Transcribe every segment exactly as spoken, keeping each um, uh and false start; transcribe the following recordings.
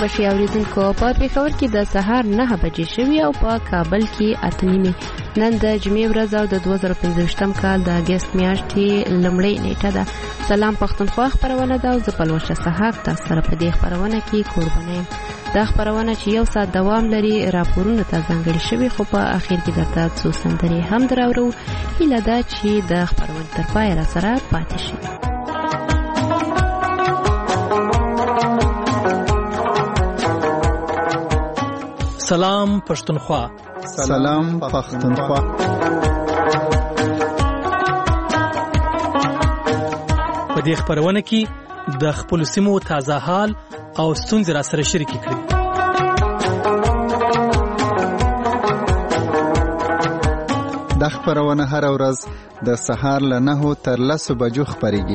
راشي اوریدونکو. په پېښور کې د سهار نه بجې شوې او په کابل کې اته نیمې. نن د جمعې ورځ او د دوه زره پنځویشتم کال د اګست میاشتې لومړۍ نیټه ده. سلام پښتونخوا خپرونه ده او زه پلوشه سحاق تاسو سره په دې خپرونه کې قربانه یم. دا خپرونه چې یو ساعت دوام لري راپورونه ته ځانګړي شوي، خو په اخر کې درته څو سندرې هم دراوړو. هیله ده چې د خپرونې تر پایه را سره پاتې شي. سلام پښتونخوا. سلام پښتونخوا. په دې خپرونه کې د خپل سیمو تازه حال او ستونزې را سره شریک کړي. د خپرونه هر ورځ د سهار له نهو تر لسو بجو خپرېږي.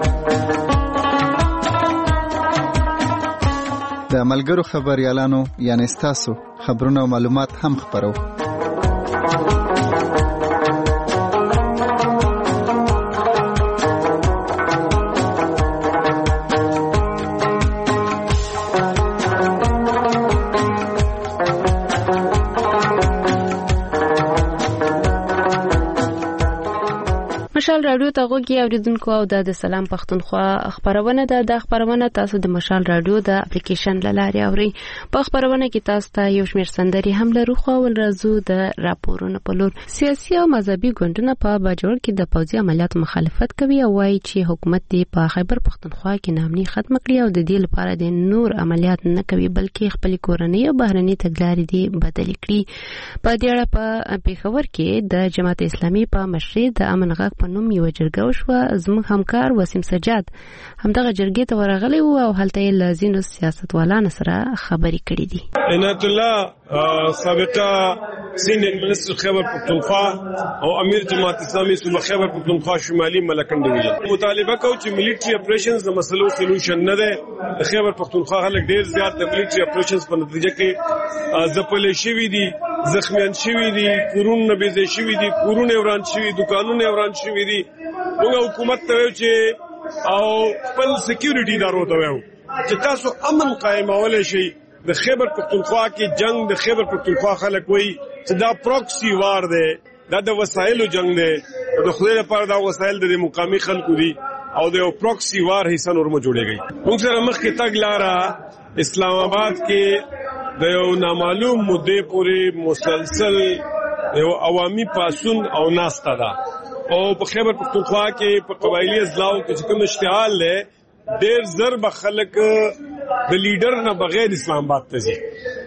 د ملګرو خبریالانو یعنی ستاسو خبرونه او معلومات هم خپرو. مشال رادیو ته غوږی اوریدونکو او د سلام پښتونخوا خبرونه ده. د خبرونه تاسو د مشال رادیو د اپلیکیشن لاره اوري. په خبرونه کې تاسو ته یو شمېر سندري هم لرو، خو ول راځو د راپورونو په لور. سیاسي او مذهبي ګوندونه په باجوړ کې د پوځي عملیاتو مخالفت کوي او وایي چې حکومت دی په خیبر پښتونخوا کې نامني ختم کړي او د دې لپاره د نور عملیات نه کوي، بلکې خپل کورنۍ او بهرني تګلارې دی بدل کړي. په دې اړه په پېښور کې د جماعت اسلامي په مشرۍ د امن غږ په نوم یو جرګه وشوه. زموږ همکار وسیم سجاد همدغه جرګې ته ورغلی و او هلته یې له ځینو سیاستوالانو سره خبرې کړې دي. عنایت الله سابقه سینیئر منسٹر خیبر پختونخوا او امیر جماعت اسلامی صوبه خیبر پختونخوا شمالي ملکن ډیویژن مطالبه کوي چې ملټری اپریشنز د مسلو سولوشن نه ده. د خیبر پختونخوا خلک ډیر زیات د ملټری اپریشنز په نتیجه کې ځپل شوي دي، زخمیان شوي دي، کورونه بېځای شوي دي، کورونه وران شوي، دکانونه وران شوي دي. موږ حکومت ته وایو چې او خپل سکیورټي ادارو ته وایو چې تاسو امن قائمولی شئ. د خیبر پختونخوا کې جنگ د خیبر پختونخوا خلک وایي چې دا پروکسی وار دی، دا د وسایلو جنگ دی. د خدای لپاره دا وسایل د مقامي خلکو دي او د یو پروکسی وار حصہ نور مو جوړېږي. موږ سره مخکې تګ لاره اسلام آباد کې د یو نامعلوم مدې پورې مسلسل یو عوامي پاسون او ناسته ده او په خیبر پختونخوا کې په قبایلی اضلاعو کې چې کوم اشتعال دی ډېر زر به خلک د لیډر نه بغیر اسلام آباد ته ځي.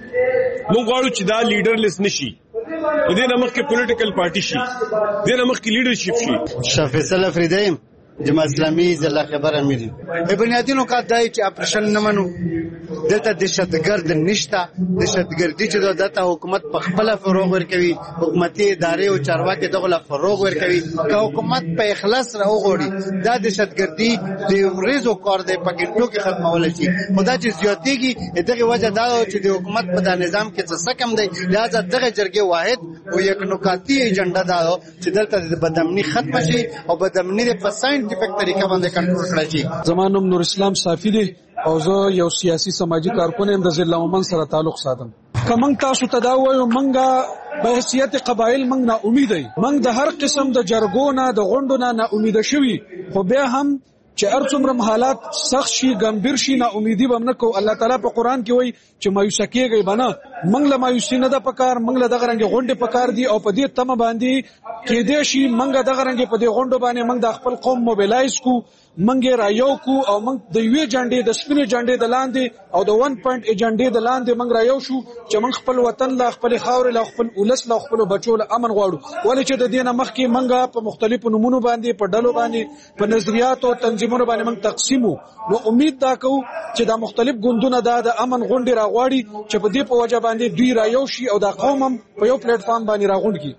موږ غواړو چې دا لیډرلیس نشي، د دې نه مخکې پولیټیکل پارټي شي، د دې نه مخکې لیډرشپ شي. شاه فیصل افریدی جماعت اسلامي ضلع خیبر امیر. په بنیادی نکات دای چې اپریشن نه منو، دلته دهشتګرد نشته. دهشتګردي چې دلته حکومت په خپل فروغ ورکوي، حکومتي ادارې او چارواکي دغه فروغ ورکوي. که حکومت په اخلاص راوغوړي دا دهشتګردي د ورځو کار دی په ګڼو کې ختمول شي. خدا چې زیاتېږي دغه وجه دا چې د حکومت په د نظام کې څه کم دی. لہذا دغه جرګې واحد او یک نکاتی ایجنډا دا چې دلته د بدامني ختم شي او بدامني په ساينټیفیک طریقه باندې کنټرول کړی شي. زمانوم نور اسلام صافی دی او زه یو سیاسي سماجی کارکون یم د ضلع عمان سره تعلق ساتم. کمنګ تاسو ته دا وایو منګه په حیثیت قبایل منګ نه امید دی، منګ د هر قسم د جرګو نه د غونډو نه نه امید شوي، خو بیا هم چې ارڅومره حالات سخت شي ګمبیر شي نه امیدي به نه کو. الله تعالی په قران کې وایي چې مایوس کېږي بنه، منګ له مایوسی نه د پکار، منګ له دغه رنګ غونډې پکار دي او په دې تمه باندې کې دې شي منګ دغه رنګ په دې غونډو باندې منګ د خپل قوم موبیلایز کو، منګ رایو کو او منګ د یوې جنډې د سپینې جنډې د لاندې او د ون پوینټ ایجنډې د لاندې منګ رایو شو چې منګ خپل وطن لا خپل خاور لا خپل اولس لا خپل بچو له امن غواړو. ولې چې د دې نه مخکې منګ په مختلفو نمونو باندې په ډلو باندې په نظریات او تنظیمونو باندې منګ تقسیمو. نو امید دا کو چې دا مختلف ګوندونه دا د امن غونډې راغواړي چې په دې په وجه باندې دوی رایو شي او دا قوم هم په یو پلیټ فارم باندې راغونډ کی.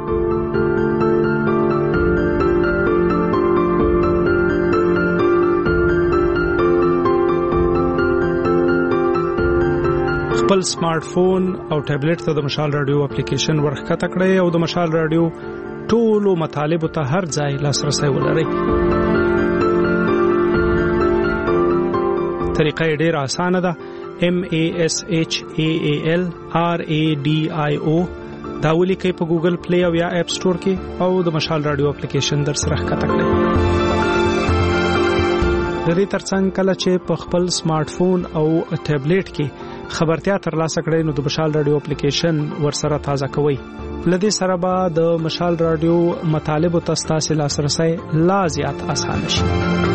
خپل سمارټ فون او ټابلیټ ته د مشال رادیو اپلیکیشن ورخکته کړئ او د مشال رادیو ټولو مطالبو ته هر ځای لاسرسی ولرئ. طریقه ډیره اسانه ده. M A S H A A L R A D I O دا ولیکئ په ګوګل پلی او یا اپ سٹور کې او د مشال رادیو اپلیکیشن در سره ښکته کړئ. د دې ترڅنګ کله چې په خپل سمارټ فون او ټابلیټ کې خبرتیا ترلاسه کړئ نو د مشال رادیو اپلیکیشن ورسره تازه کوئ. لدې سره به د مشال رادیو مطالب او تاسو لاسرسي لا زیات آسان شي.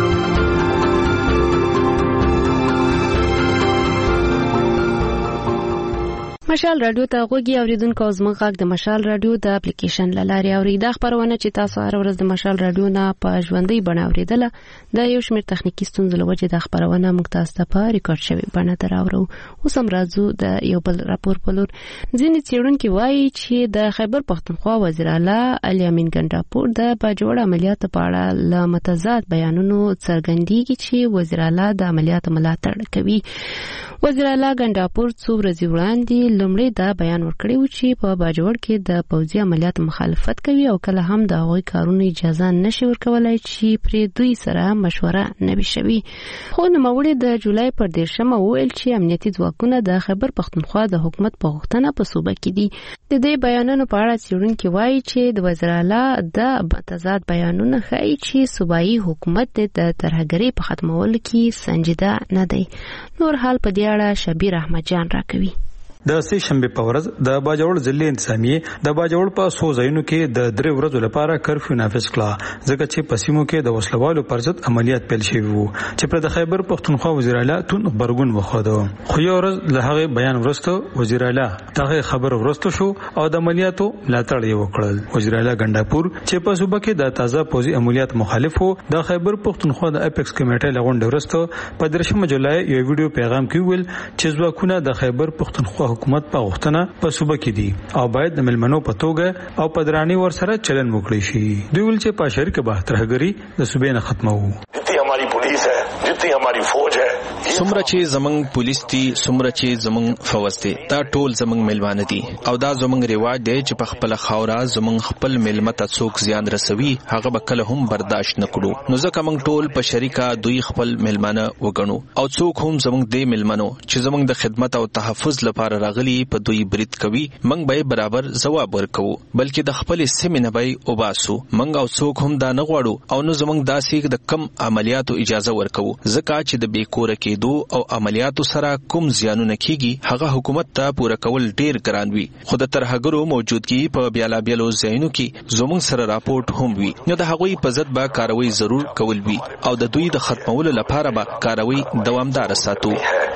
مشال رادیو ته غوږی اوریدونکو زموږ غږ د مشال رادیو د اپلیکیشن لاري اوري. دا خبرونه چې تاسو هر ورځ د مشال رادیو نه په ژوندۍ بڼه اوریدله د یو شمېر تخنیکی ستونزو له وجې د خبرونه موږ تاسو ته په ریکارډ شوی بڼه دراوړو. اوس هم راځو د یو بل راپور په لور. ځینې څېړونکي وایي چې د خیبر پښتونخوا وزیر اعلی الیامین ګنډاپور د باجوړ عملیاتو په اړه له متضاد بیانونو څرګندېږي چې وزیر اعلی د عملیاتو ملاتړ کوي. وزیر اعلی ګنډاپور څو ورځې وړاندې لومړی دا بیان ورکړی و چې په باجوړ کې د پوځي عملیاتو مخالفت کوي او کله هم د هغوی کارونو اجازه نشي ورکولای چې پرې دوی سره مشوره نه وي شوي. خو نوموړي د جولای پر دیرشمه وویل چې امنیتي ځواکونه د خیبر پښتونخوا د حکومت په غوښتنه په صوبه کې دي. د دې بیانونو په اړه څېړونکي وایي چې د وزیر اعلی د تضاد بیانونه ښایي چې صوبایي حکومت د ترهګرۍ په ختمولو کې سنجیده نه دی. نور حال په دې اړه شبیر احمد جان راکوي. د سې شنبه په ورځ د باجوړ ضلع انتظامیه د باجوړ په څو ځایونو کې د درې ورځو لپاره کرفیو نافذ کړه ځکه چې په سیمو کې د وسلوالو پر ضد عملیات پیل شوي وو چې پر د خیبر پښتونخوا وزیر اعلی تون خبرګون وخوده. خو یو ورځ له هغه بیان وروسته وزیر اعلی دغه خبر وروسته شو او د عملیاتو ملاتړ یې وکړل. وزیر اعلی ګنډاپور چې په صوبه کې د تازه پوځي عملیات مخالف وو د خیبر پښتونخوا د اپیکس کمیټې لغونډه وروسته په درشمه جولای یو ویډیو پیغام کې ویل چې ځواکونه د خیبر پښتونخوا حکومت په غوښتنه په صوبه کې دي او باید د ملمنو په توګه او په دراني ورسره چلن وکړي شي. دوی ول چې په شریک به ترهګری د صوبې نه ختمو. جتنی ہماری پولیس ہے جتنی ہماری فوج ہے سمره چې زمنګ پولیس دي سمره چې زمنګ فوج دي دا ټول زمنګ ملمانه دي او دا زمنګ رواج دی چې په خپل خاورا زمنګ خپل ملمت څوک زیان رسوي هغه به کله هم برداشت نکړو. نو ځکه موږ ټول په شریکه دوی خپل ملمانه وګڼو او څوک هم زمنګ دې ملمنو چې زمنګ د خدمت او تحفظ لپاره راغلي په دوی برید کوي موږ به برابر جواب ورکو بلکې د خپل سیمې نه به وباسو. موږ او څوک هم دا نه غواړو او نو زمنګ داسې د کم عملیاتو اجازه ورکو ځکه چې د بیکوره کېدو او عملیاتو سره کوم زیانونه کیږي هغه حکومت ته پوره کول ډیر ګران وي. خو د ترهګرو موجودګي په بیالا بیلو ځایونو کې زموږ سره راپورټ هم وي نو د هغوی په ضد به کاروي ضرور کول وي او د دوی د ختمولو لپاره به کاروي دوامدار ساتو.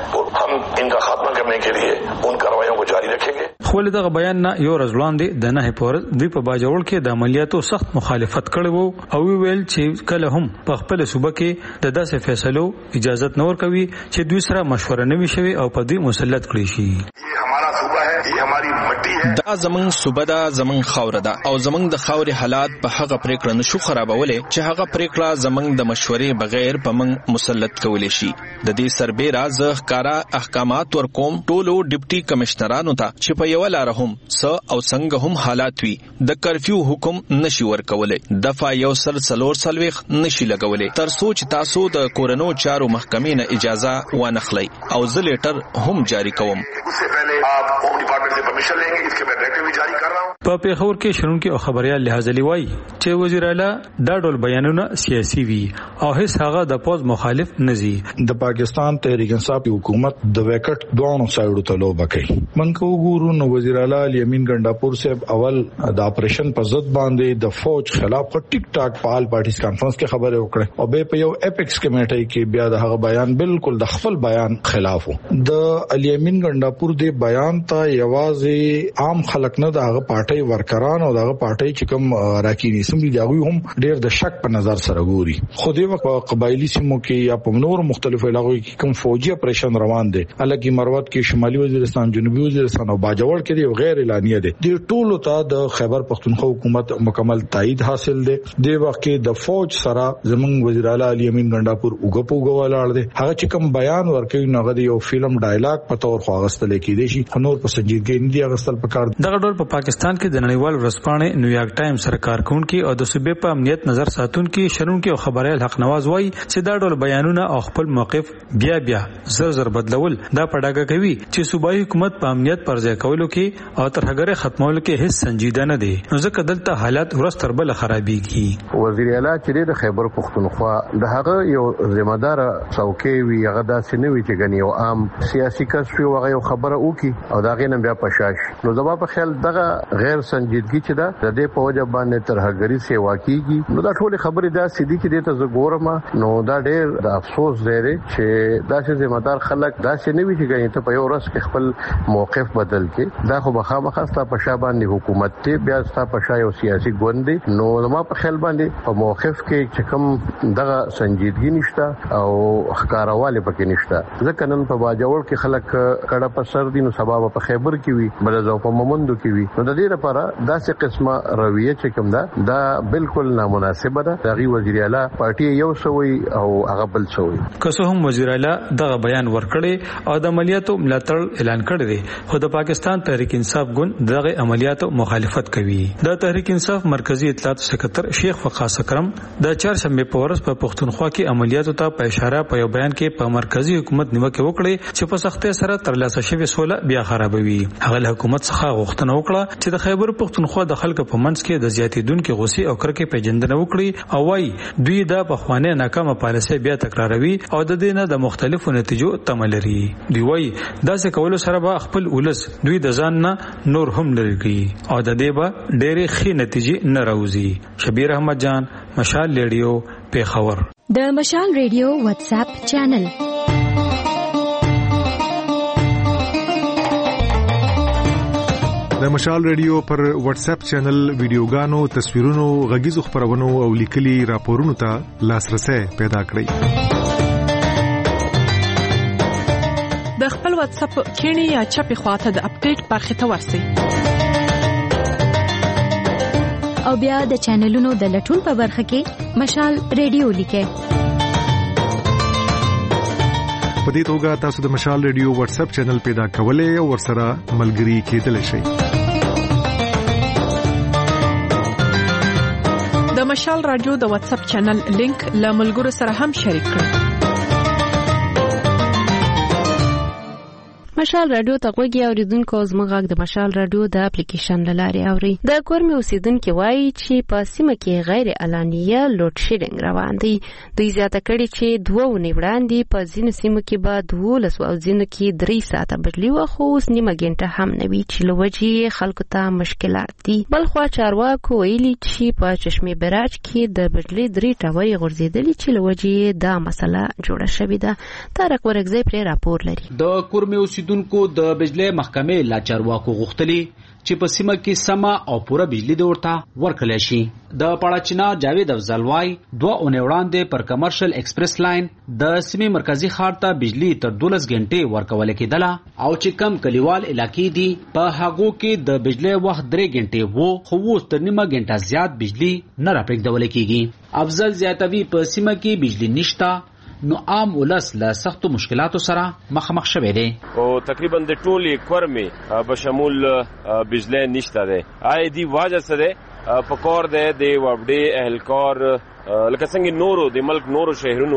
हम इनका खात्मा करने के लिए उन कार्रवाइयों को जारी रखेंगे. خو له دغه بیان نه یو ورځ وړاندې د نه پور دوی په باجوړ کې د عملیاتو سخت مخالفت کړي وو او ویل چې کله هم په خپل صوبه کې د داسې فیصلو اجازه نه ورکوي چې دوی سره مشوره نه وي شوی او په دوی مسلط کړي شي. دا زمنګ صوبه دا زمنګ خاور ده او زمنګ د خاورې حالات په هغه پریکړه نشو خرابولې چې هغه پریکړه زمنګ د مشورې بغیر په من مسلط کولې شي. د دې سربېره زه ښکارا احکامات ورکوم ټولو ډیپټي کمشنرانو ته چې په یو لار هم س او څنګه هم حالات وي د کرفیو حکم نشي ورکولې دفعه یو سل څلور سلويخ نشي لګولې تر سوچ تاسو د کورونو چارو محکمې نه اجازه وانخلي او زه لیټر هم جاری کوم. په پیښور کې شرونکي او خبريال لحاظ لیوي چې وزیر اعلی دا ډول بیانونه سیاسي وي او هیڅ هغه د پوز مخالف نزي. د پاکستان تحریک انصاف حکومت د وکټ دوانو سایډو ته لوبه کوي. منکو ګورو نو وزیر اعلی الیامین ګنډاپور صاحب اول د اپریشن په ضد باندې د فوج خلاف په ټیک ټاک فعال پارټیز کانفرنس کې خبره وکړه او به په یو اپیکس کمیټې کې بیا د هغه بیان بالکل د خپل بیان خلاف وو. د الیامین ګنډاپور دی بیان ته یوازې عام خلک نه د هغه پارټي ورکران او دغه پارټي چې کوم راکینی سم دي هغه هم ډیر د شک په نظر سره ګوري. خو دې وخت قبایلی سیمو کې یا په نور مختلفو علاقو کې کوم فوجي اپریشن روان دي الګي مروت کې شمالي وزیرستان جنوبي وزیرستان او باجوړ کې دی غیر اعلانیه دي. د ټولو ته د خیبر پښتونخوا حکومت مکمل تایید حاصل دي. د وخت کې د فوج سره زمونږ وزیر اعلی الیامین ګنډاپور وګپو غواړل دي هغه چې کوم بیان ورکوي نو غو یو فلم ډایلاګ په تور خو غستل کې دي شي نور په سنجیدګۍ نه دي غستل پکار. دغه ډول په پاکستان پاکستان کې د نړیوال ورځپاڼې نیویارک ټایم سره کارکونکي او د صوبې په امنیت نظر ساتونکي شرونکي او خبريال حق نواز وایي چې دا ډول بیانونه او خپل موقف بیا بیا زر زر بدلول دا پډاګه کوي چې صوبایي حکومت په امنیت پر ځای کولو کې او ترهګر ختمولو کې هیڅ سنجیده نه دي، نو ځکه دلته حالات ورستر بل خرابېږي. وزیر اعلی چې د خیبر پختونخوا د هغه یو ذمہ دار څوکۍ وی هغه داسې نه وی چې غني او عام سیاسي کس وی هغه یو خبره وکي او دا غینم بیا پښاش. نو زما په خیال دغه غیر سنجیدګي چې دا د دې په وجه باندې ترهګری سیوا کیږي. نو دا ټول خبره دا سړي چې دته زه ګورم نو دا ډېر د افسوس دی چې داسې ذمہ دار خلک داسې نه وی چې غني ته په یو ورځ کې خپل موقف بدل کې دا خو بخامه خاصه په شابان حکومت ته بیا ستا په شای او سیاسي ګوند نو زما په خیال باندې په موقف کې چې کوم دغه سنجیدګي نشته او ښکارواله پکې نشته. ځکه نن په باجوړ کې خلک کړه په سر دي نو سبب په خیبر کې وي بل ځو په مومندو کې وي. نو د دې لپاره داسې قسمه رویه چې کوم ده دا بالکل نامناسبه ده. دغه وزیر اعلی پارټي یو سوي او هغه بل سوي. که څه هم وزیر اعلی دغه بیان ورکړي او د عملیاتو ملاتړ اعلان کړی دی، خو د پاکستان تحریک انصاف ګوند دغه عملیاتو مخالفت کوي. د تحریک انصاف مرکزی اطلاعات سکرټر شیخ وقاص اکرم د چهارشنبه په ورځ په پښتونخوا کې عملیاتو ته په اشاره په یو بیان کې په مرکزی حکومت نیوکه وکړه چې په سختۍ سره ترلاسه شوی سوله بیا خرابوي. هغه له حکومت څخه غوښتنه وکړه چې د خیبر پښتونخوا د خلکو په منځ کې د زیاتیدونکو غوسې او کرکې پیژندنه وکړي او وايي دوی د پخوانۍ ناکامه پالیسي بیا تکراروي او د دې نه د مختلفو نتیجو تمه لري. دوی وايي داسې کولو سره به خپل ولس دوی د ځان نه نور هم لري او د دې به ډېرې ښې نتیجې نه راوځي. شبیر احمد جان، مشال ریډیو، پیښور. د مشال ریډیو واتس اپ چینل د مشال ریډیو پر واتس اپ چینل ویډیوګانو، تصویرونو، غږیزو خبرونو او لیکلي راپورونو ته لاسرسي پیدا کړئ. د خپل واتس اپ کینی یا چپی خواته د اپډیټ برخه ته ورسئ او بیا د چینلونو د لټون په برخه کې مشال ریډیو لیکئ. په دې توګه تاسو د مشال ریډیو واتس اپ چینل پیدا کولای او ورسره ملګري کېدلی شئ. د مشال رادیو د واتس اپ چینل لینک له ملګرو سره هم شریک کړئ. مشال رادیو ته غوږی اوریدونکو زموږ غږ د مشال رادیو د اپلیکیشن لارې اوري. د کورمي اوسیدونکو وایي چې په سیمه کې غیر اعلانیه لوډ شیډینګ روان دی. دوی زیاته کړي چې دوه ونې وړاندې په ځینو سیمو کې به دولس او ځینو کې درې ساعته بجلی وه، خو اوس نیمه ګنټه هم نه وي چې له وجې خلکو ته مشکلات دي. بلخوا چارواکو ویلي چې په چشمې براج کې د بجلی درې ټاورې غورځېدلي چې له وجې دا مسله جوړه شوې ده. طارق ورکزی پرې راپور لري. د کورمي اوسیدونکو د بجلی محکمې لا چارواکو غوښتلي چې په سیمه کې سما او پوره بجلی د ورته ورکړل شي. د پړاچینا جاوید افضلوای دوه اونۍ وړاندې پر کمرشل ایکسپریس لاین د سیمې مرکزی ښار ته بجلی تر دولس غنټې ورکول کېدله او چې کم کلیوال علاقې دي په هغو کې د بجلی وخت درې غنټې وو، خو اوس تر نیمه غنټه زیات بجلی نه راپرېږدول کېږي. افضل زیاتوي په سیمه کې بجلی نشته نو عام ولس له سختو مشکلاتو سره مخامخ شوی دی او تقریبا د ټولي کورمي بشمول بجلی نشته دی. آی دی واجه سره پکور دی د وړې اهلکار لکه څنګه نورو د ملک نورو شهرونو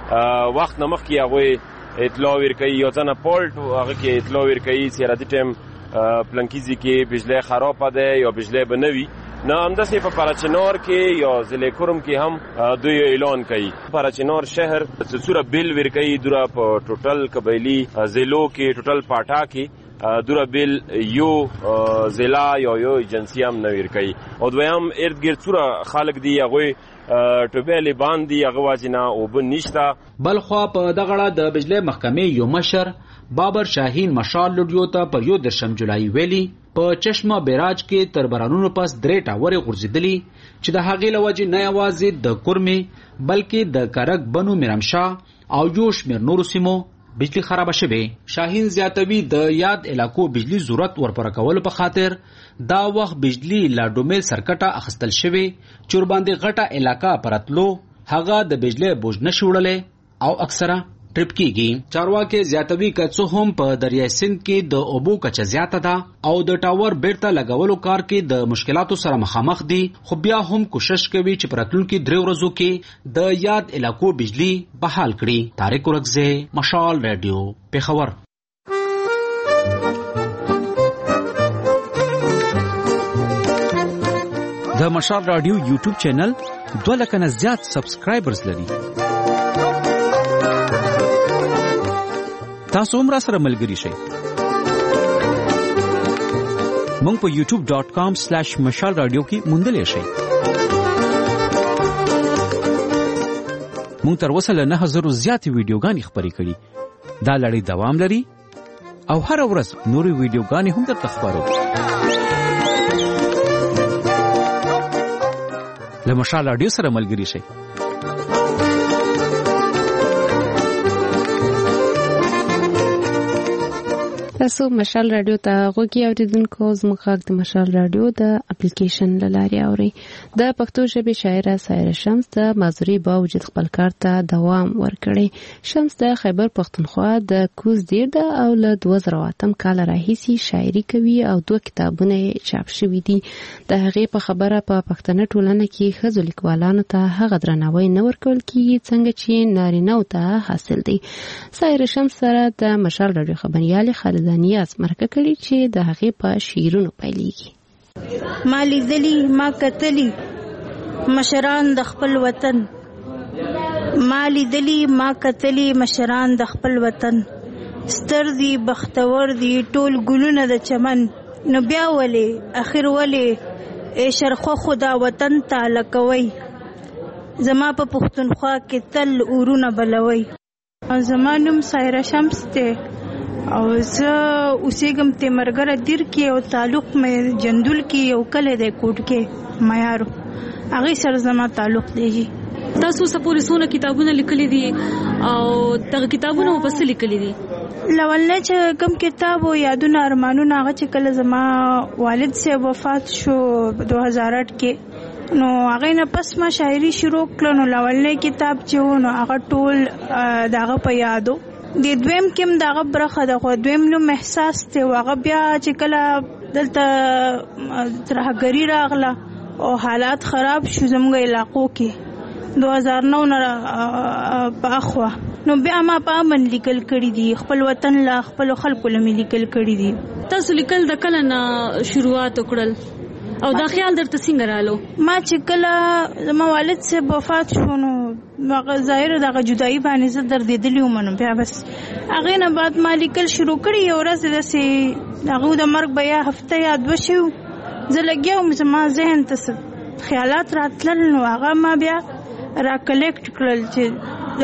کې وخت نمخ کې هغه اطلاع ورکړي یو ځنه پولټ هغه کې اطلاع ورکړي چې را دي ټیم پلانکیزي کې بجلی خراب ده یا بجلی بنوي. نه همداسې په پراچینار کې یا ضلع کرم کې هم دوی اعلان کوي. پراچینار شهر څوره بیل ورکوي دوره په ټوټل قبایلی ضلعو کې ټوټل پاټا کې دوره بیل یو ضلع یا یو ایجنسی هم نه ورکوي او دویم ارد ګرد څوره خلک دي هغوی ټوبیلې باندې هغه واجنه اوبه نشته. بلخوا په دغه د بجلی محکمې یو مشر بابر شاهین مشال لډیو ته په یو درشم جولای ویلي په چشمه بیراج کې تر بارانونو پس درې ټاورې غورځېدلي چې د هغې له وجې نه یوازې د کورمي بلکې د کرک بنو میرمشاه او یو شمېر نورو سیمو بجلی خرابه شوې. شاهین زیاتوي د یاد علاقو بجلی ضرورت ورپوره کولو په خاطر دا وخت بجلی لا ډومیل سرکټه اخیستل شوې چې ورباندې غټه علاقه پرتلو هغه د بجلی بوج نشي وړلی او اکثره ټریپ کیږي. چارواکي زیاتوي که څه هم په دریای سند کې د اوبو کچه زیاته ده او د ټاور بیرته لګولو کار کې د مشکلاتو سره مخامخ دي، خو بیا هم کوشش کوي چې په راتلونکي درې ورځو کې د یاد علاقو بجلی بحال کړي. طارق ورکزے، مشال رادیو، پیښور. د مشال رادیو یوټیوب چینل دوه لکه نه زیات سبسکرایبرز لري. تاسو هم را سره ملګري شئ. مونږ په یوټیوب ډاٹ کام سلیش مشال رادیو کې موندلی شئ. مونږ تر اوسه له نه زرو زیاتې ویډیوګانې خپرې کړي. دا لړۍ دوام لري او هر ورځ نورې ویډیوګانې هم درته خپرو. له مشال رادیو سره ملګري شئ. تاسو مشال رادیو ته غوږی اوریدونکو، زموږ غږ د مشال رادیو د اپلیکیشن له لارې اورئ. د پښتو ژبې شاعره سایره شمس د معذوري باوجود خپل کار ته دوام ورکړی. شمس د خیبر پښتونخوا د کوز دیر ده او له دوه زره اتم کال راهیسې شاعري کوي او دوه کتابونه چاپ شوي دي. د هغې په خبره په پښتنه ټولنه کې ښځو لیکوالانو ته هغه درناوی نه ورکول کیږي څنګه چې نارینه‌و ته حاصل دی. سایره شمس سره د مشال رادیو خبريالې خالد نیاز مرکه کړي چې د هغې په شعرونو پیلېږي. ما لیدلی ما کتلی مشران د خپل وطن، ما لیدلی ما کتلی مشران د خپل وطن، ستر دی بختور دی ټول ګلونه د چمن، نو بیا ولې اخر ولې ای شرخوا خدا وطن ته لکوي، زما په پښتونخوا کې تل اورونه بلوي. زما نوم سایره شمس دی او زه اوسېږم تیمرګره دیر کې او تعلق مې جندول کې یو کلی دی کوټ کې معیارو، هغې سره زما تعلق دی. تاسو اوسه پورې څونه کتابونه لیکلي دي او دغه کتابونه مو په څه لیکلي دي؟ لولنی چې کوم کتاب و یادونه ارمانونه هغه چې کله زما والد صاحب وفات شو دو هزار آټ کې، نو هغې نه پس ما شاعري شروع کړه. نو لولنی کتاب چې و نو هغه ټول د هغه په یادو. د دویم کې هم دغه برخه ده، خو دویم نوم احساس دی. هغه بیا چې کله دلته ترهګري راغله او حالات خراب شو زموږ علاقو کې دو هزار نو نه په اخوا، نو بیا ما په امن لیکل کړي دي، خپل وطن له خپلو خلکو له مې لیکل کړي دي. تاسو لیکل د کله نه شروعات وکړل او دا خیال درته څنګه رالو؟ ما چې کله زما والد صاحب وفات شو نو هغه ظاهر دغه جدایي باندې زه دردېدلې وم، نو بیا بس هغې نه بعد ما لیکل شروع کړي. یو ورځ داسې د هغوی د مرګ به یا هفته یا دوه شوي زه لګیا وم، زما ذهن ته خیالات راتلل، نو هغه ما بیا را کلیکټ کړل چې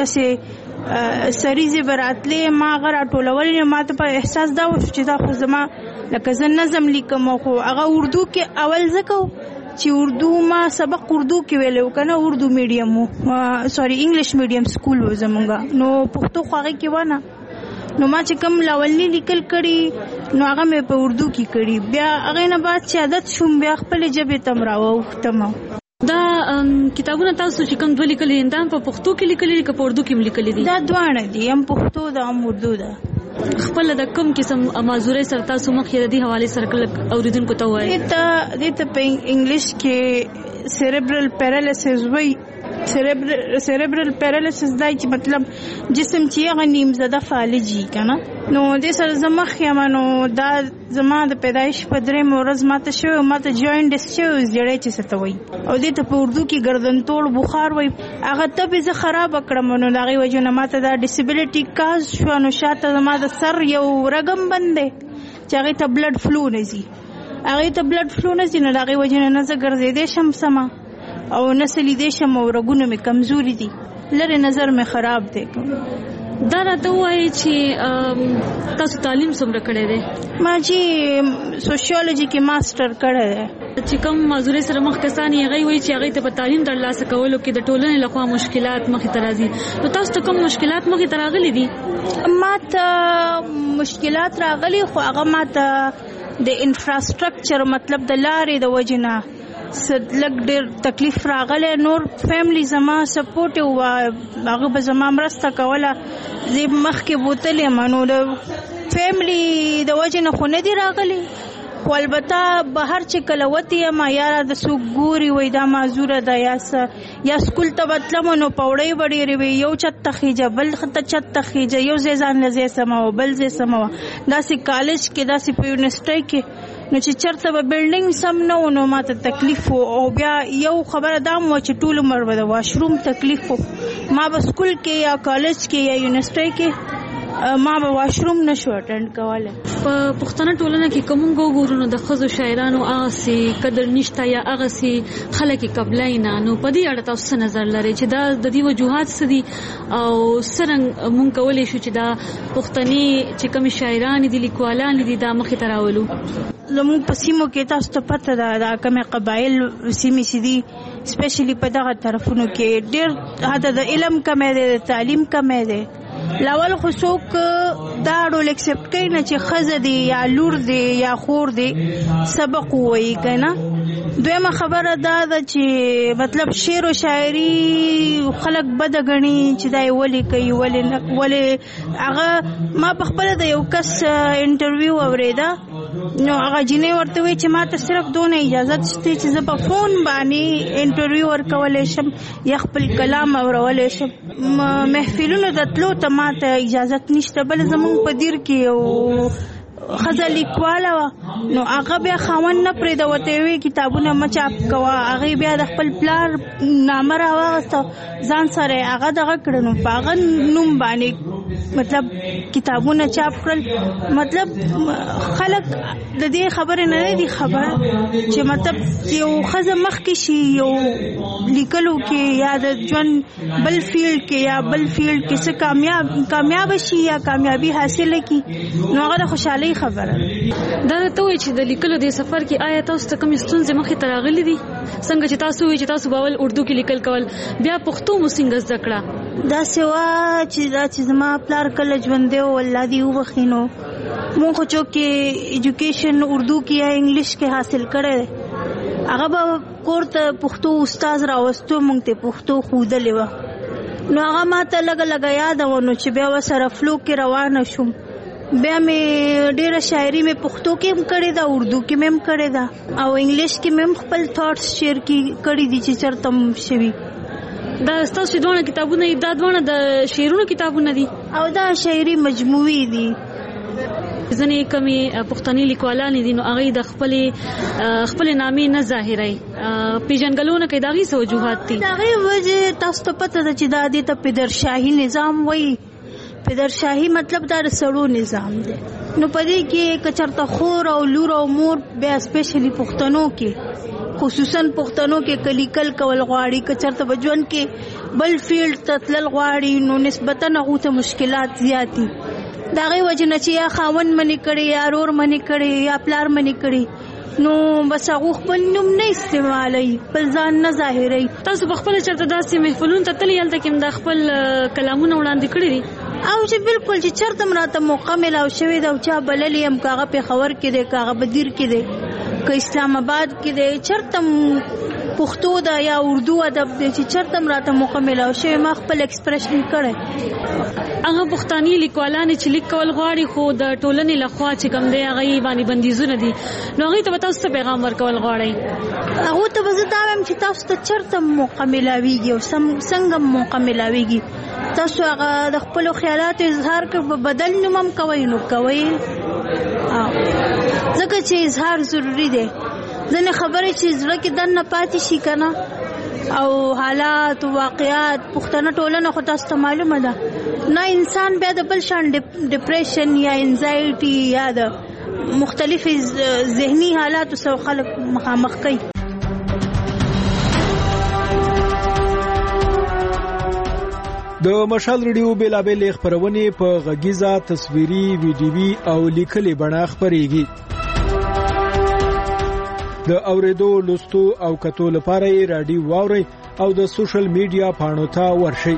داسې سریزې به راتلې، ما هغه راټولولې. ما ته په احساس دا وشو چې دا خو زما لکه زه نظم لیکم، خو هغه اردو کې اول ځکه چې اردو ما سبق اردو کې ویلی و که نه، اردو میډیم و، سوري انګلیش میډیم سکول و زمونږ، نو پښتو خو هغې کې ونه. نو ما چې کوم لاولني لیکل کړي نو هغه مې په اردو کې کړي. بیا هغې نه بعد چې عادت شوم بیا خپلې ژبې ته م راواوښتم. دا کتابونه تاسو چې کوم دوه لیکلي دي دا هم په پښتو کې لیکلي دي که په اردو کې هم لیکلي دي؟ دا دواړه دي، هم پښتو ده هم اردو ده. خپل د کوم قسم معذورۍ سره تاسو مخ یې د دې حوالې سره کله اوریدونکو ته وایي؟ دې ته په انګلیش کې سیریبرل پیرالیسس وایي. سیریبرل پیرالیسس دا چې مطلب جسم چې هغه نیم زده فالجي که نه، نو دې سره زه مخ یم. نو دا زما د پیدایش په درېیمه ورځ ماته شوی او ماته جوینډس شوی زیړی چې څه ته وایي، او دې ته په اردو کې ګردنتوړ بخار وایي. هغه تبې زه خرابه کړم، نو د هغې وجې نه ماته دا ډسیبلیټي کاز شوه. نو شاته زما د سر یو رګم بند دی چې هغې ته بلډ فلو نه ځي، هغې ته بلډ فلو نه ځي، نو د هغې وجې نه نه زه ګرځېدی شم سمه او نه څه لیدی شم او رګونه مې کمزوري دي، لرې نظر مې خراب دی. دا راته ووایي چې تاسو تعلیم څومره کړی دی؟ ما چې سوشیولوژي کې ماسټر کړی دی. چې کوم معذورۍ سره مخ کسان یې هغوی وایي چې هغوی ته په تعلیم ترلاسه کولو کې د ټولنې لخوا مشکلات مخې ته راځي، نو تاسو ته کوم مشکلات مخې ته راغلي دي؟ ما ته مشکلات راغلي، خو هغه ما ته د انفراسټرکچر مطلب د لارې د وجې نه لګ ډېر تکلیف راغلی نور فیملی زما سپورټ و هغه به زما مرسته کوله زه مخکې بوتلې ما نو د فیملی د وجې نه خو نه دي راغلي خو البته بهر چې کله وتې یم یاره د څوک ګوري وایي دا معذوره ده یا څه یا سکول ته به تلم نو پوړۍ به ډېرې وي یو چت ته خیجه بل ته چت ته خیجه یو ځای ځان له ځای سموه بل ځای سموه داسې کالج کې داسې په یونیورسټۍ کې نو چې چېرته به بلډینګ سم نه و نو ما ته تکلیف و او بیا یو خبره دا هم وه چې ټول عمر به د واشروم تکلیف و ما به سکول کې یا کالج کې یا یونیورسټۍ کې ما به واشروم نشو اټینډ کوله. په پښتنه ټولنه کې کوم ګورو نو د خزو شاعرانو هغه سي قدر نشته یا هغه سي خلک قبلای نه نو په دې اړه تاسو نظر لري چې دا د دې وجوهات څه دي او څنګه مونږ کولای شو چې دا پښتني چې کوم شاعران دي لیکوالان دي دا مخې ته راولو. زموږ په سیمو کې تاسو ته پته ده دا کوم قبایل سیمې سي دي سپیشلی په دغه طرفونو کې ډېر حتی د علم کمی دی د تعلیم کمی دی. لاول خو څوک دا ډول اکسپټ کوي نه چې ښځه دی یا لور دی یا خور دی سبق ووایي که نه. دویمه خبره دا ده چې مطلب شعر و شاعري خلک بده ګڼي چې دا یې ولې کوي ولې ولې هغه ما په خپله د یو کس انټرویو اورېده نو هغه جینۍ ورته وایي چې ما ته صرف دونه اجازت شته چې زه په فون باندې انټرویو ورکولی شم یا خپل کلام اورولی شم محفلونو د تلو ته ما ته اجازت نشته. بل زمونږ په دیر کې یو ښځه لیکواله وه نو هغه بیا خاوند نه پرېږده ورته یې وایي کتابونه مه چاپ کوه هغې بیا د خپل پلار نامه راواغسته ځان سره یې هغه دغه کړه نو په هغه نوم باندې مطلب کتابونه چاپ کړل. مطلب خلک د دې خبرې نه نه دي خبر چې مطلب یو ښځه مخکې شي یو لیکلو کې یا د ژوند بل فیلډ کې یا بل فیلډ کې څه کامیاب کامیاب شي یا کامیابي حاصله کړي نو هغه د خوشحالۍ خبره دا ته وایي چې د لیکلو د سفر کې آیا تاسو ته کوم ستونزې مخې ته راغلي دي څنګه چې تاسو وایي چې تاسو باول اردو کې لیکل کول بیا پښتو مو څنګه زده کړه؟ داسې وه چې دا چې زما پلار کله ژوندی و الله دې وبخي نو مونږ خو چونکې ایجوکیشن اردو کې یا انګلیش کې حاصل کړی دی هغه به کور ته پښتو استاد راوستو مونږ ته پښتو ښودلې وه نو هغه ما ته لږه لږه یاده وه نو چې بیا ورسره فلو کې روانه شوم بیا مې ډېره شاعري مې پښتو کې هم کړې ده اردو کې مې هم کړې ده او انګلیش کې مې هم خپل تھاټس شیر کړي دي چې چېرته هم شوي. دا ستاسو چې دونه کتابونه دي دا دونه د شعرونو کتابونه دي او دا شاعري مجموعي دي. ځینې کمې پښتني لیکوالان دي نو هغوی د خپلې خپلې نامې نه ظاهروي پېژندګلونه کوي د هغې څه وجوهات دي؟ د هغې وجې تاسو ته پته ده چې دا دې ته پدرشاهي نظام وایي. پدرشاهي مطلب دا د سړو نظام دی نو په دې کې که چېرته خور او لور او مور بیا سپیشلي پښتنو کې خصوصا پښتنو کې که لیکل کول غواړي که چېرته په ژوند کې بل فیلډ ته تلل غواړي نو نسبتا هغو ته مشکلات زیات دي. د هغې وجې نه چې یا خاوند منې کړی یا رور منې کړی یا پلار منې کړی نو بس هغو خپل نوم نه استعمالوي خپل ځان نه ظاهروي. تاسو په خپله چېرته داسې محفلونو ته تللي هلته کې هم دا خپل کلامونه وړاندې کړي دي؟ او چې بالکل چې چېرته م راته موقع میلاو شوې ده او چا بللی یم که هغه پېښور کې دی که هغه بدیر کې دی که اسلام آباد کې دی چېرته م پښتو ده یا اردو ادب دی چې چېرته م راته موقع میلاو شوې ما خپل ایکسپریشن کړی. هغه پښتاني لیکوالان چې لیک کول غواړي خو د ټولنې لخوا چې کوم دی هغې باندې بندیزونه دي نو هغوی ته به تاسو څه پیغام ورکول غواړئ؟ هغو ته به زه دا وایم چې تاسو ته چېرته موقع میلاویږي او څنګه موقع میلاویږي تاسو هغه د خپلو خیالاتو اظهار کړ په بدل نوم هم کوئ نو کوئ ځکه چې اظهار ضروري دی. ځینې خبرې چې زړه کې دننه پاتې شي که نه او حالات واقعات پښتنه ټولنه خو تاسو ته معلومه ده نه انسان بیا د بل شان ډپریشن یا انزایټي یا د مختلفې ذهني حالاتو سره خلک مخامخ کوي. د مشال ریډیو بیلابېلې خپرونې په غږیزه تصویري ویډیوي او لیکلي بڼه خپرېږي. د اورېدو لوستو او کتو لپاره یې رادیو واورئ او د سوشل میډیا پاڼو ته ورشئ.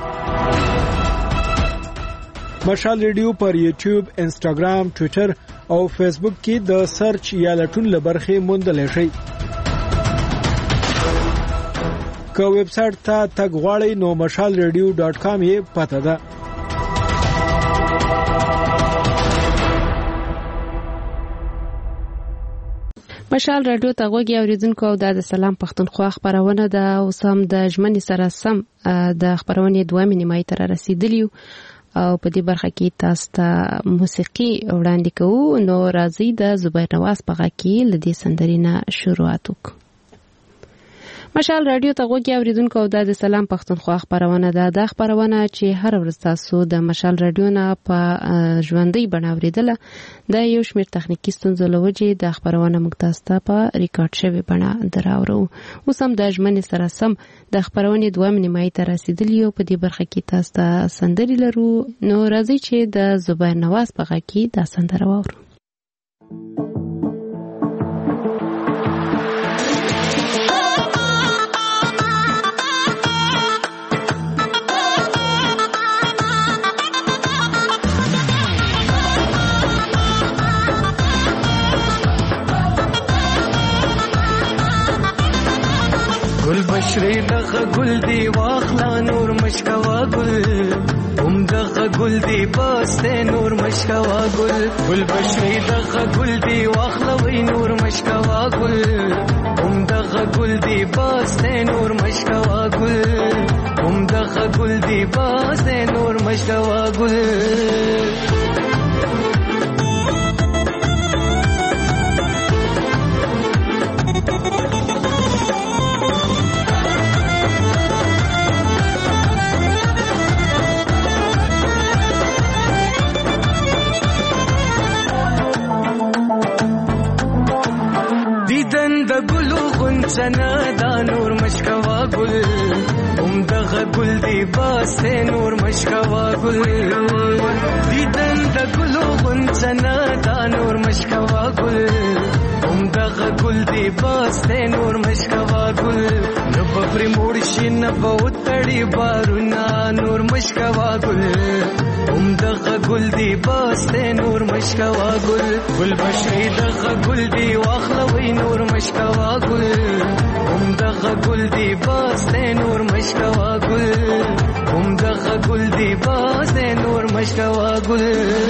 مشال ریډیو پر یوټیوب، انسټاګرام، ټویټر او فیسبوک کې د سرچ یا لټون لبرخې موندلی شئ. که ویب سټ ته تګ غواړئ نو مشال ریډیو ډاټ کام یې پته ده. مشال رادیو ته غوږی اوریدونکو او د سلام پښتونخوا خبرونه ده. اوس هم د ژمنې سره سم د خبرونې دوه نیمه تر رسیدلی او په دې برخه کې تاسو ته موسیقي وړاندې کوو. نو راځي د زبیر نواز په غږ کې لدې سندرینه شروعات وکړو. مشال رادیو ته غوږی اوریدونکو او د سلام پښتونخوا خبرونه ده. د خبرونه چې هر ورځ تاسو د مشال رادیو نه په ژوندۍ بڼه اوریدله د یو شمېر تخنیکی ستونزو له وجې د خبرونه موږ تاسو ته په ریکارډ شوې بڼه دراوړو. اوس هم د ژمنې سره سم د خبرونې دوه نیمه ته رسیدلی او په دې برخه کې تاسو ته سندري لرو. نو راځي چې د زبیر نواز په غږ کې دا سندره واورو. گل بشری دغه گل دی واخلا نور مشکوا گل هم دغه گل دی باسته نور مشکوا گل گل بشری دغه گل دی واخلا وی نور مشکوا گل هم دغه گل دی باسته نور مشکوا گل هم دغه گل دی باسته نور مشکوا گل غنچنا دا نور مشکوا گل هم دغه گل دی باسته نور مشکوا گل دیدن د ګلو غنچنا دا نور مشکوا گل هم دغه گل دی باسته نور مشکوا گل نو په موړشي نه بوتړي بارونا نور مشکوا گل هم دغه گل دی باسته نور مشکوا گل گل بشری دغه گل دی واخلوي نور مشکوا گل هم دغه گل دی باسته نور مشکوا گل هم دغه گل دی باسته نور مشکوا گل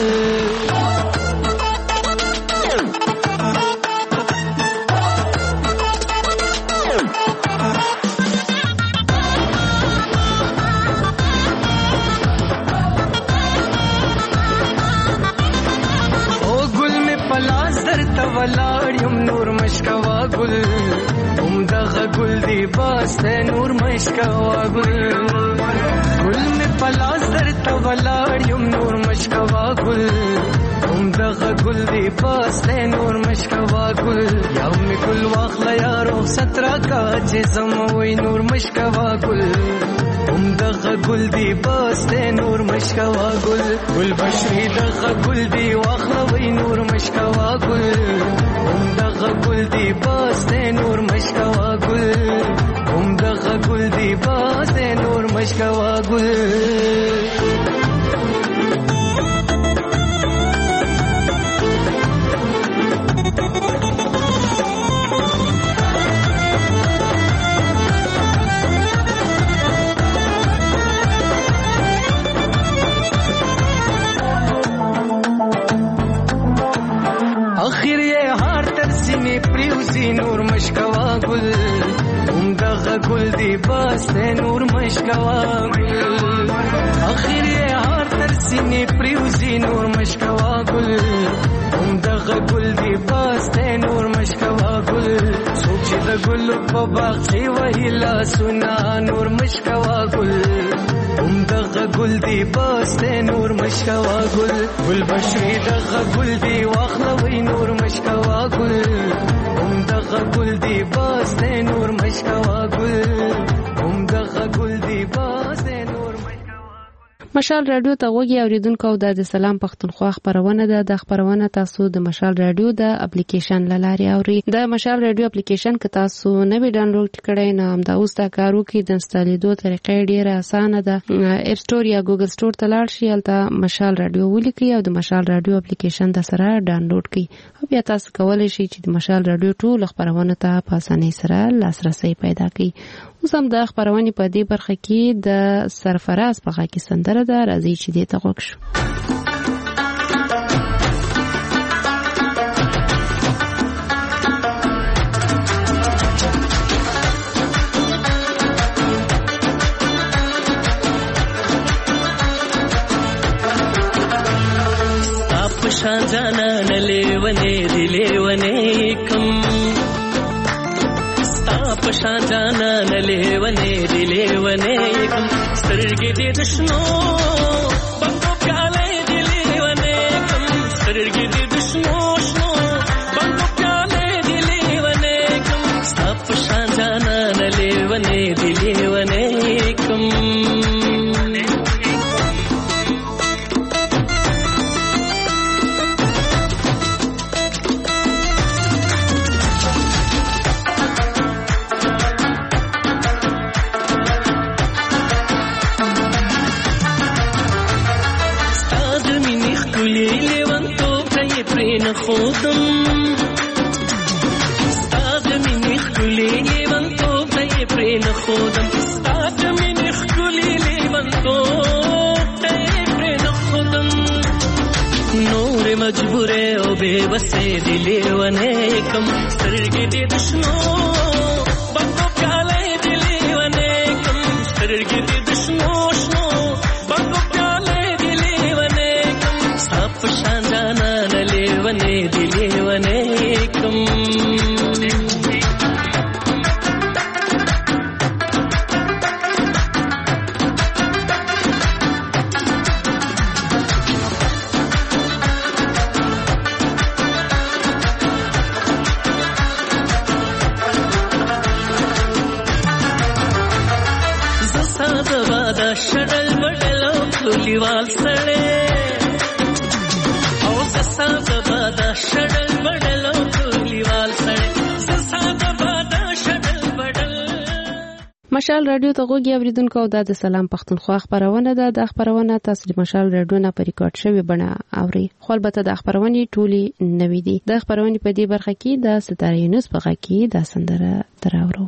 ولاړم نور مشکوا گل هم دغه گل دی باسته نور مشکوا گل گل می پلاس درته ولاړم نور مشکوا گل هم دغه گل دی باسته نور مشکوا گل یو می گل واخلا یارو سترا کا چې زموي نور مشکوا گل هم دغه گل دی باسته نور مشکوا گل گل بشری دغه گل دی واخلا وی نور مشکوا گل هم دغه گل دی باسته نور مشکوا گل هم دغه گل دی باسته نور مشکوا گل نور مشکوا گل هم دغه گل دی باسته نور مشکوا گل اخر یې هر تر سینې پریوزي نور مشکوا گل هم دغه گل دی باسته نور مشکوا گل څوک چې د ګل په باغ کې وهي لاسونه نور مشکوا گل هم دغه گل دی باسته نور مشکوا گل گل بشری دغه گل دی واخلوي نور مشکوا گل هم دغه گل دی باسته نور مشکوا گل هم دغه گل دی باسته نور مشال رادیو ته غوږی اوریدونکو او د سلام پښتونخوا خبرونه ده. د خبرونه تاسو د مشال رادیو د اپلیکیشن لاري اوري. د مشال رادیو اپلیکیشن که تاسو نه وی ډاونلوډ کړئ نو هم دا اوس تا کارو کې د انسټالیدو طریقې ډیره اسانه ده. اپ سٹور یا ګوګل سٹور ته لاړ شئ البته مشال رادیو ولیکئ او د مشال رادیو اپلیکیشن د سره ډاونلوډ کړئ او بیا تاسو کولای شئ چې د مشال رادیو ټول خبرونه ته په اسانۍ سره لاسرسي پیدا کړئ. اوس هم د خبرونې په دې برخه کې د سرفراز په غږ کې سندره ده، راځي چې دې ته غوږ شو. شان جانا نلیونے دلیونے کم ستا پشان جانا نلیونے دلیونے کم سرگی دی دشنو بنگو پیالے دلیونے کم سرگی دی دشنو شنو بنگو پیالے دلیونے کم ستا پشان جانا نلیونے دلیونے کم خودم ستاد مینی خلی لیوان تو تای پرین خودم ستاد مینی خلی لیوان تو تای پرین خودم نور مجبوره او بے بسه دلیوانه کم سرگی دی دشنو بانگو پیاله دلیوانه کم سرگی دی دشنو شنو بانگو پیاله دلیوانه کم ساپ شاندانا نلیوانه دلیوانه کم شډل بډل کلیوال سړې او سسا بابا شډل بډل کلیوال سړې سسا بابا شډل بډل. مشال رادیو ته غوږی اوریدونکو او د سلام پښتونخوا خبرونه ده. د خبرونه تاسو د مشال رادیو نه په ریکارډ شوی بڼه اوري. خو البته د خبرونه ټولي نوې دي. د خبرونه په دې برخه کې د ستاره یونس په غږ کې د سندره تراورو.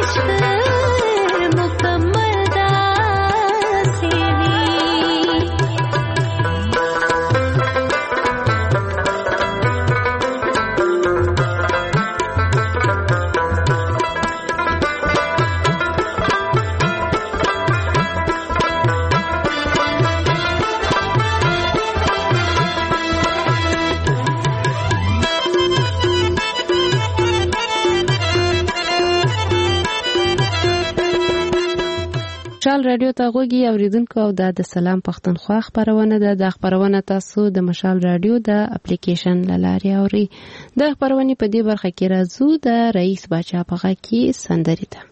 مشال رادیو ته غوږی اوریدونکو او د سلام پښتونخوا خبرونه ده. د خبرونه تاسو د مشال رادیو د اپلیکیشن لاري اوري. د خبرونه په دې برخه کې راځو د رئیس باچا په غږ کې سندري ده.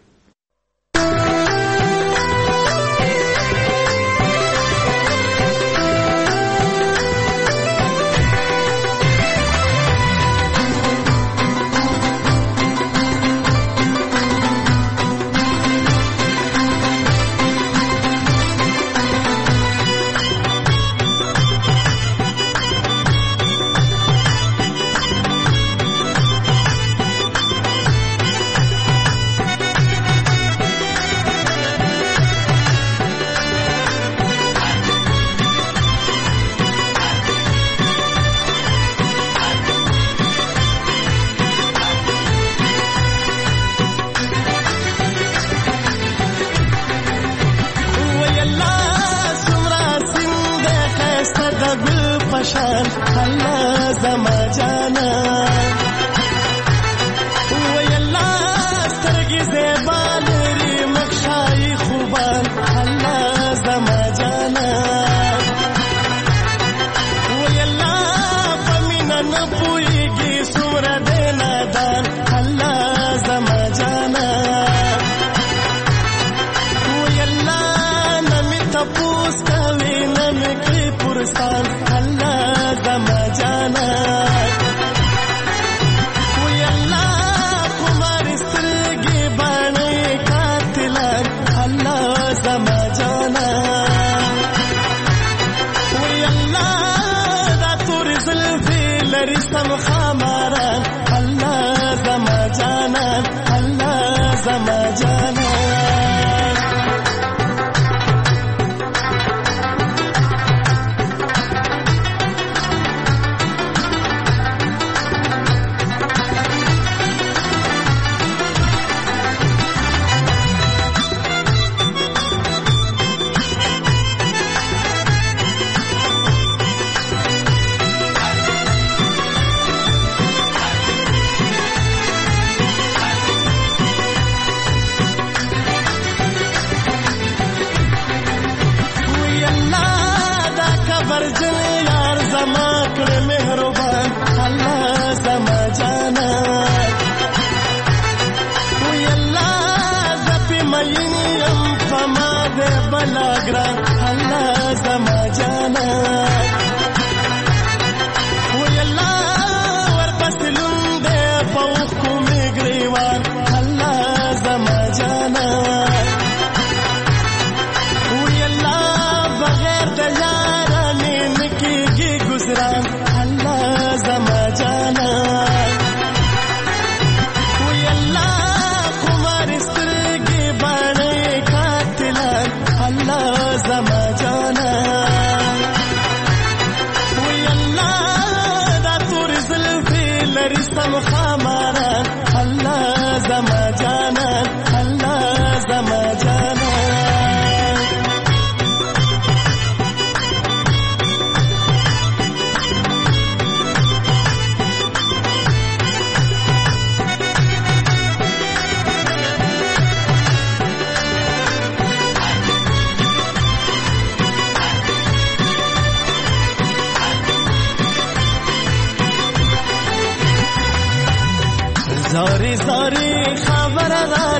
زاری زاری خبردار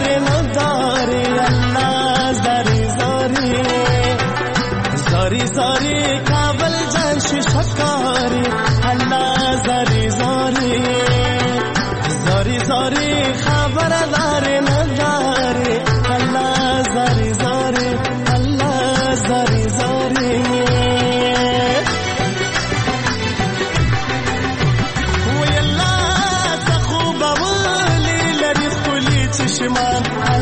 نداری الله زاری زاری زاری زاری کابل جان شکاری الله زاری زاری زاری زاری خبردار نداری الله زاری زاری الله زاری زاری شمال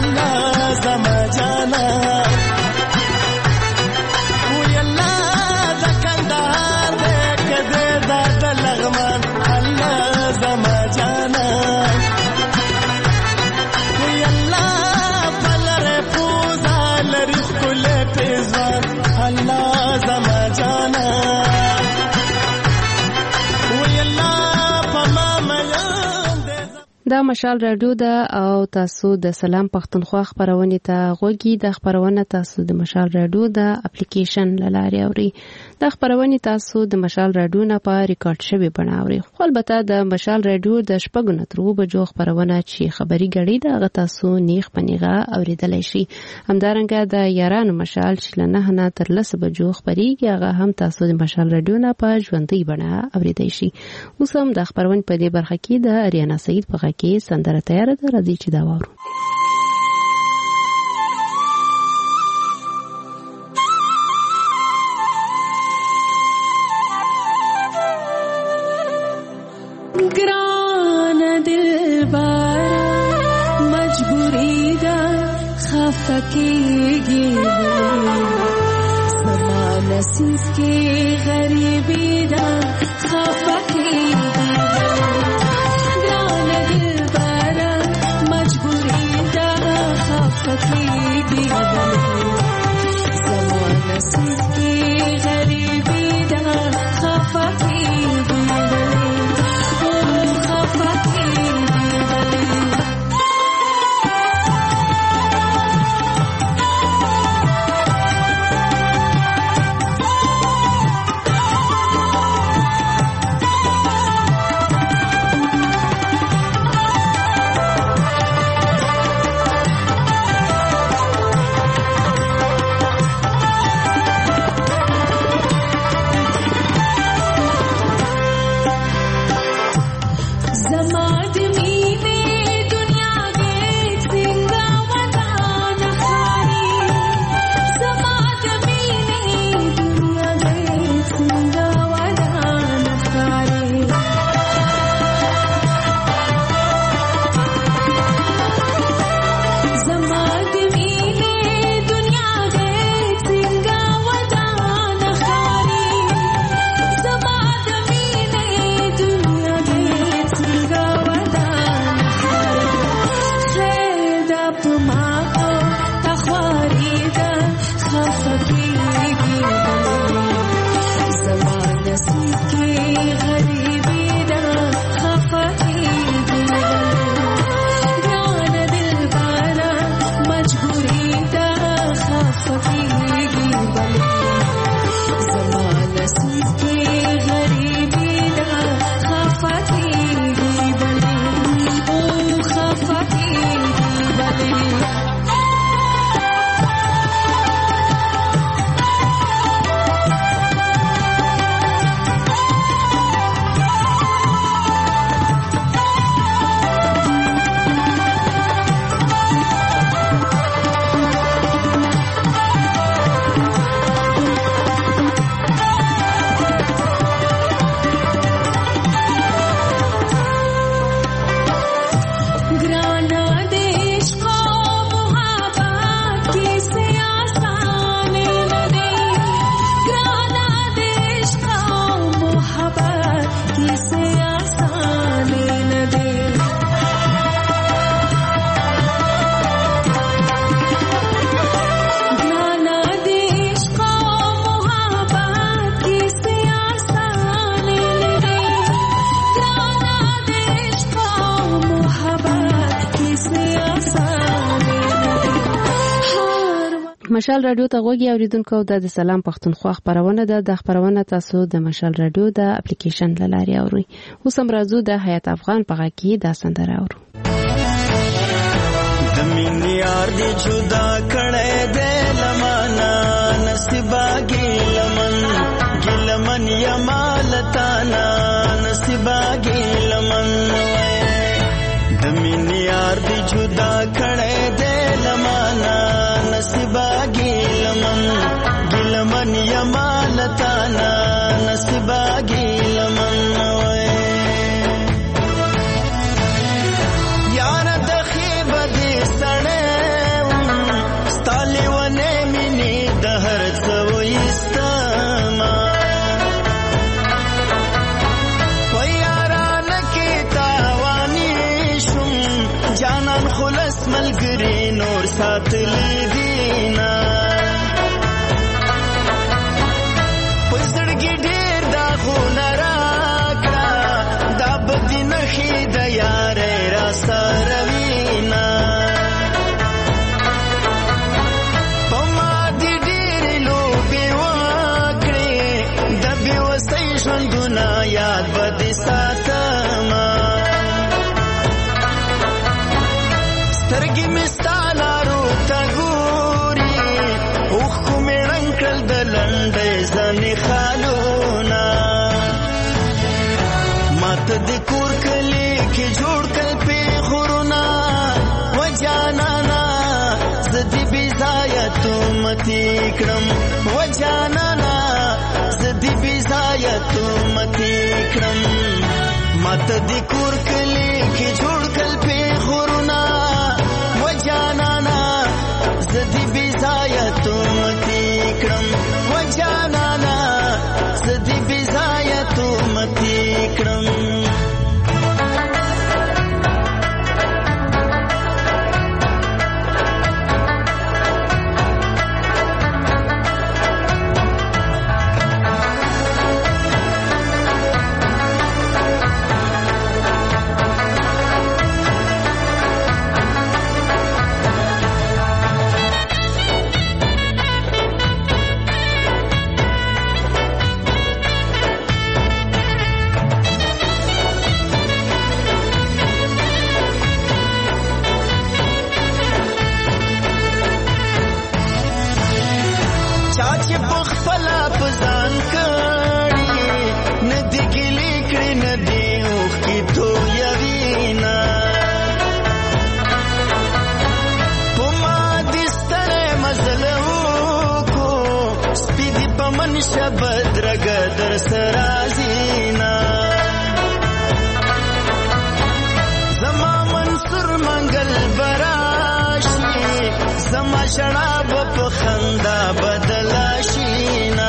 مشال رادیو ده او تاسو د سلام پښتونخوا خبرونه ته غوږی د خبرونه تاسو د مشال رادیو د اپلیکیشن لاره اوري د خبرونه تاسو د مشال رادیو نه په ریکارډ شوی بناوري خو البته د مشال رادیو د شپږ نترو بجو خبرونه چې خبري غړي د غ تاسو نیخ پنیغه اوریدلای شي همدارنګه د یارانو مشال چې نه نه تر لس بجو خبريږي هغه هم تاسو د مشال رادیو نه په ژوندۍ بڼه اوریدای شي اوس هم د خبرونه په دې برخه کې د اریانا سعید په کې سندره تیار ده راځي چې دا وورو ګران دلبر مجبوری ده خفه کېږي زما نصیب کې غریبي ده خفه کېږي فکیږي زمانه سکی غریبی دا خفه کیږي او خفه کیږي مشال رادیو ته غوږی اوریدونکو د سلام پښتونخوا خبرونه ده د خبرونه تاسو د مشال رادیو د اپلیکیشن لاري اوري اوس هم راځو د حیات افغان په غږی د سندره اورو د مینې یار دی جدا کړه دې لمانا نصیباګي لمن ګلمن یمالتانا نصیباګي لمن د مینې یار دی جدا کړه دې لمانا نصیباګي لمن ګلمن یمالتانا نصیباګي لمن یار د خیبه دې سړې ستالي ونه مینې د هر څو استما وياران کې تاواني شم جانان خلص ملګری نور ساتلې دینا پسړګي ډېر دا خو نراکا دا بدی نخې د یارې راستا متی کړم و جانانا زدی بزایا تو متی کړم مت دی کور کلی کی جوړ کل په غورنا و جانانا زدی بزایا تو متی کړم و جانانا زدی بزایا تو متی کړم بدرګدر سرازینا زما منصور منګل براشي زما شراب په خندا بدلاشینا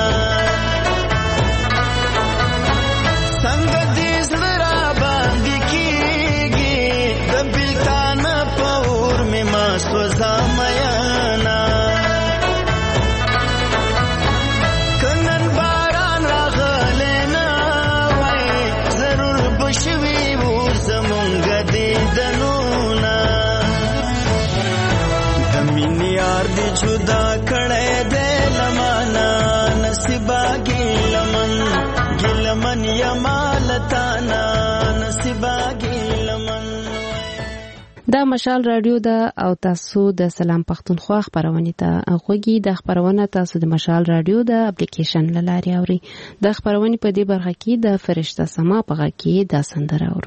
څنګه دې زړه باندې کیږي د بلتان په اور می ما سوزا میانا जुदा कड़े दे लमाना नसीबा गिलमन गिलमन यमालताना नसीबा गिलमन دا مشال رادیو دا او تاسو د سلام پښتونخوا خبرونه ته غوږی د خبرونه تاسو د مشال رادیو د اپلیکیشن لاري اوري د خبرونه په دې برخه کې د فرشته سما په غږ کې د سندره اورو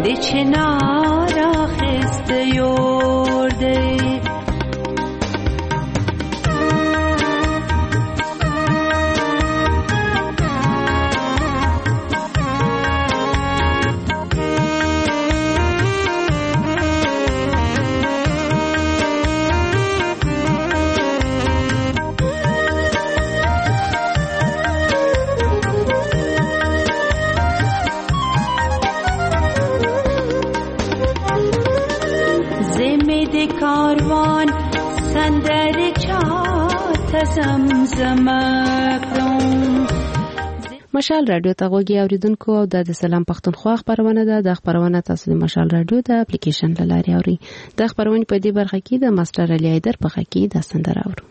د چنار اخست یورده کاروان سندر چاته زمزمه کړم. مشال رادیو ته غوږی اوریدونکو او د سلام پښتونخوا خبرونه ده. د خبرونه تاسو د مشال رادیو د اپلیکیشن له لارې اوري. د خبرونه په دې برخه کې د ماستر علي حیدر په خکې د سندره اورو.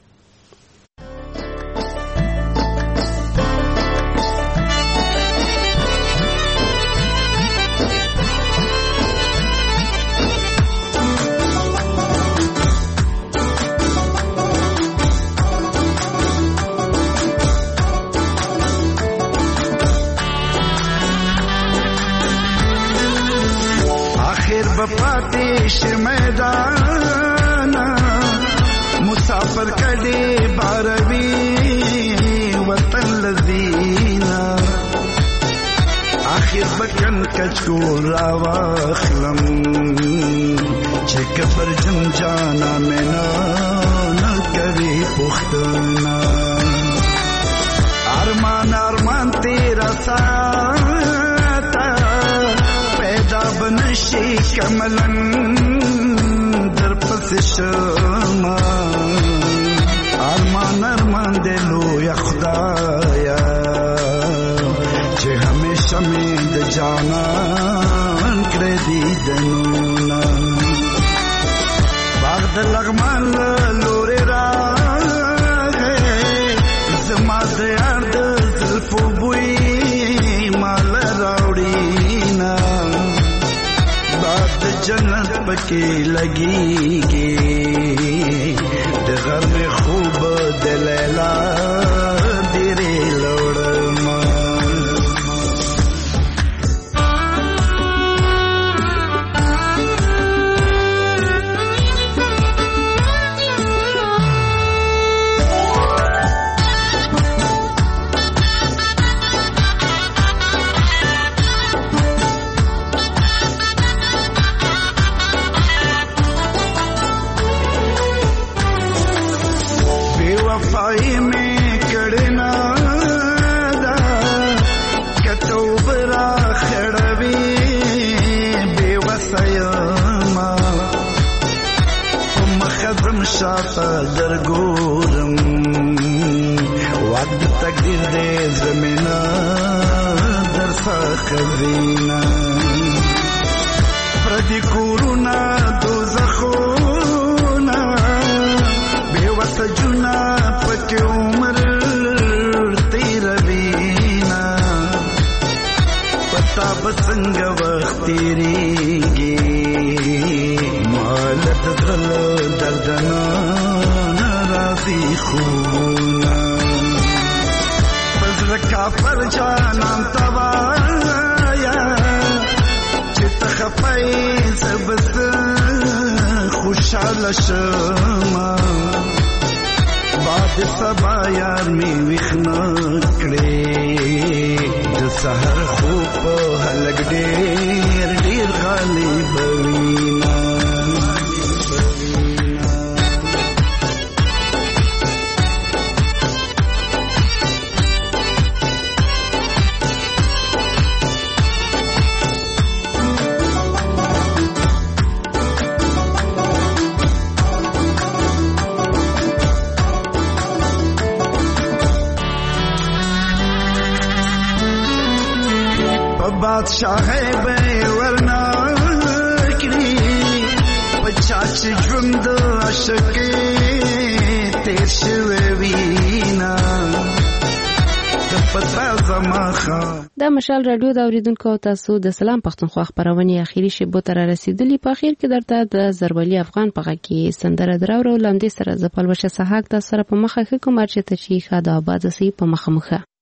بپاتیش میدانا مسافر کدی باروی وطن لذینا آخر بکن کچکول راواخلم چک پر جم جانا مینا نکری پختنا ارمان ارمان تیرا ساتا بنشی کملن در پس شما ارمان ارمان دلو یا خدایا چه ہمیشہ میں د جانان کرے دیدنونا باغ د لغمان لورے راغ زما د یار د زلفو بوی مال راوڑینا جنت پکی لگی گی د غم خوب د لیلا دیرے لوڑما شاتا درگورم وعد تقدیر دے زمینا درسا خزینا پردی کورونا دوزخونا بیوس جونا پکی عمر تیروینا پتا بسنگ وقت تیریگی مالت غل دردنا نرازی خونا فضل کافر جانان توایا چت خفائی زبس خوشحال شما بعد سبا یار می وخنا کړي د سحر خوب هلګ ډېر ډېر غالب وینا بادشاہ بے ورنا کری پچاچ ژوند عشقې تیر شوی وینا پتا زما خا د مشال رادیو د اوریدونکو تاسو د سلام پښتونخوا خبرونه اخیری شیبو تر رسیدلی په اخر کې درته د زربلی افغان په غږ کې سندره دراوړو لمدې سره زپل وشه سحاق د سره په مخه کې کوم چې ته چی خاده آباد سي په مخه مخه